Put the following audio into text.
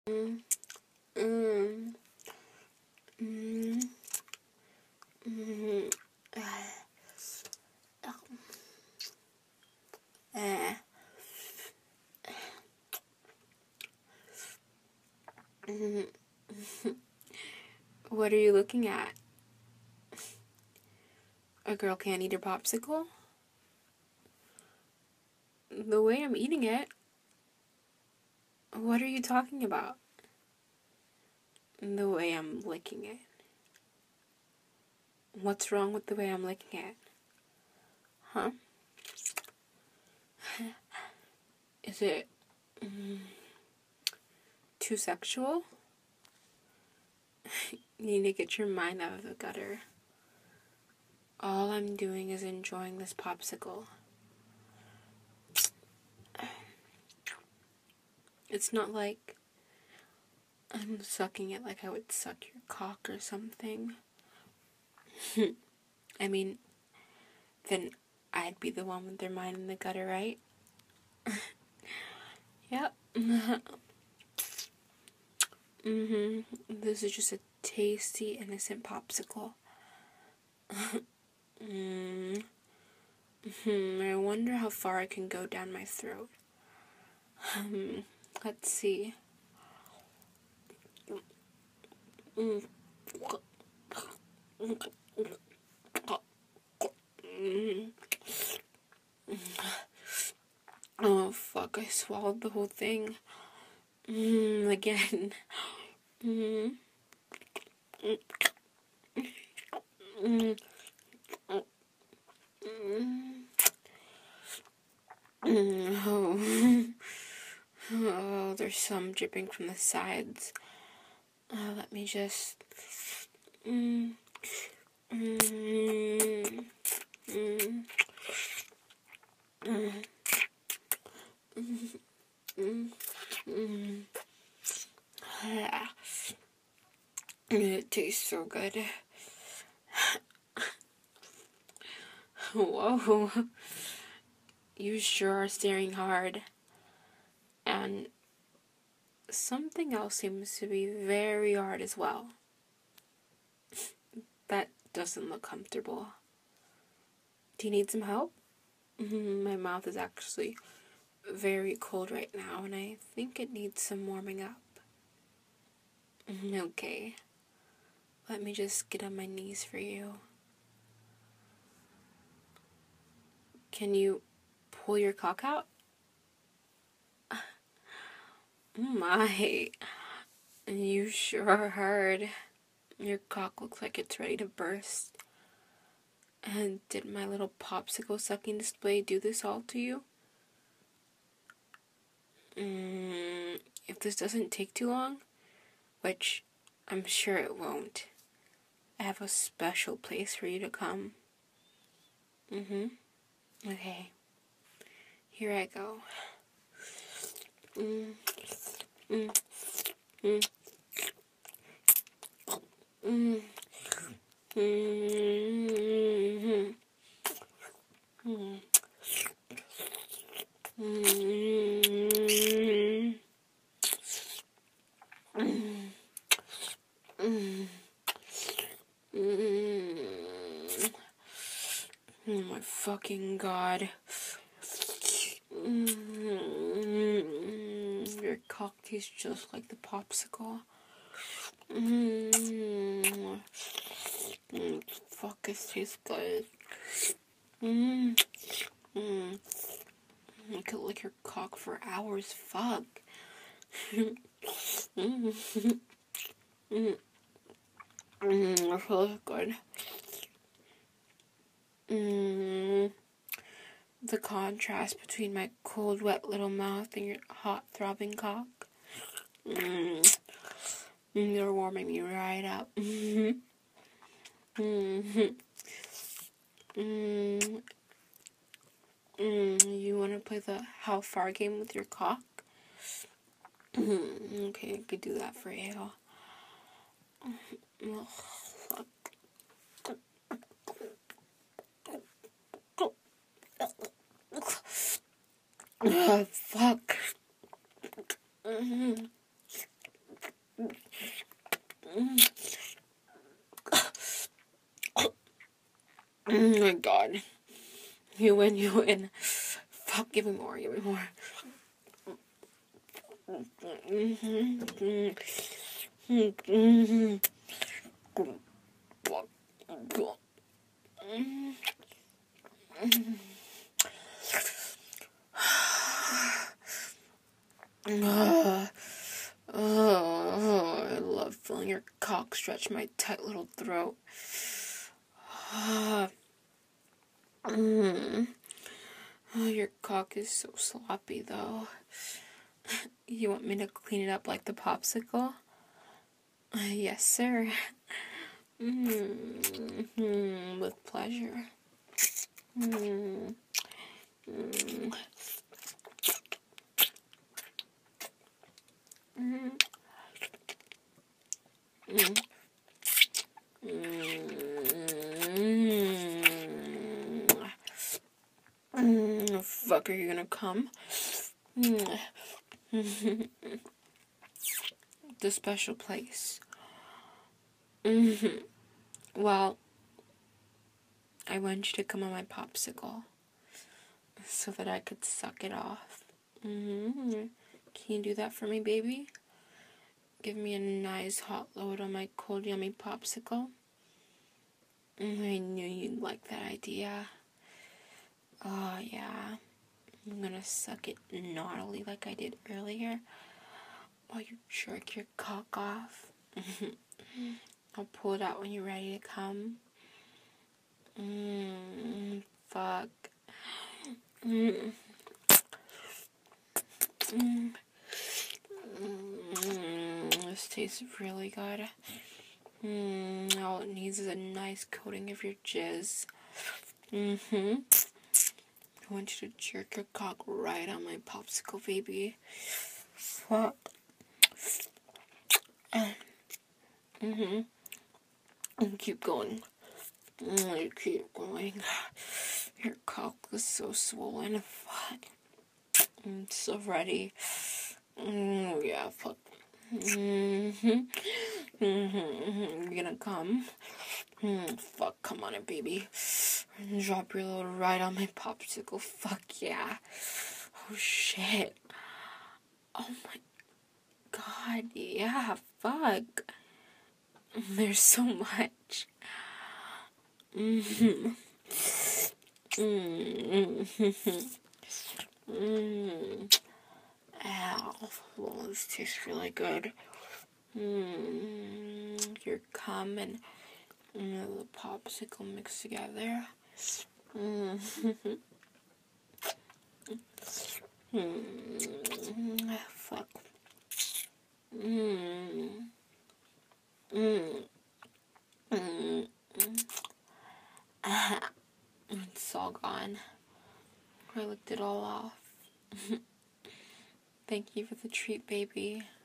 Mm, mm, mm, mm, eh, mm. What are you looking at? A girl can't eat her popsicle? The way I'm eating it? What are you talking about? The way I'm licking it. What's wrong with the way I'm licking it? Huh? Is it too sexual? You need to get your mind out of the gutter. All I'm doing is enjoying this popsicle. It's not like I'm sucking it like I would suck your cock or something. I mean, then I'd be the one with their mind in the gutter, right? Yep. This is just a tasty, innocent popsicle. I wonder how far I can go down my throat. Let's see. Oh, fuck, I swallowed the whole thing. Again. Oh. Oh, there's some dripping from the sides. Let me just... It tastes so good. Whoa. You sure are staring hard. And something else seems to be very hard as well. That doesn't look comfortable. Do you need some help? My mouth is actually very cold right now, and I think it needs some warming up. Okay. Let me just get on my knees for you. Can you pull your cock out? My, you sure are hard. Your cock looks like it's ready to burst. And did my little popsicle sucking display do this all to you? If this doesn't take too long, which I'm sure it won't, I have a special place for you to come. Okay. Here I go. Oh my fucking god. Your cock tastes just like the popsicle. Fuck, it tastes good. I could lick your cock for hours. Fuck. It feels good. The contrast between my cold, wet little mouth and your hot, throbbing cock. You're warming me right up. You want to play the how far game with your cock? Okay, I could do that for you. Oh, fuck. Fuck. my god. You win, you win. Fuck, give me more, give me more. Oh, I love feeling your cock stretch my tight little throat. Oh, your cock is so sloppy, though. You want me to clean it up like the popsicle? Yes, sir. With pleasure. Fuck, are you gonna come? The special place. Well, I want you to come on my popsicle so that I could suck it off. Can you do that for me, baby? Give me a nice hot load on my cold, yummy popsicle. I knew you'd like that idea. Oh, yeah. I'm gonna suck it gnarly like I did earlier while you jerk your cock off. I'll pull it out when you're ready to come. Fuck. This tastes really good. All it needs is a nice coating of your jizz. I want you to jerk your cock right on my popsicle, baby. Fuck. And keep going. You keep going. Your cock is so swollen. Fuck. I'm so ready. Yeah, fuck. You're gonna come. Fuck, come on it, baby. Drop your load right on my popsicle. Fuck yeah. Oh shit. Oh my god, yeah, fuck. There's so much. Ow. Well, this tastes really good. Your cum and the popsicle mixed together. Fuck. It's all gone. I licked it all off. Thank you for the treat, baby.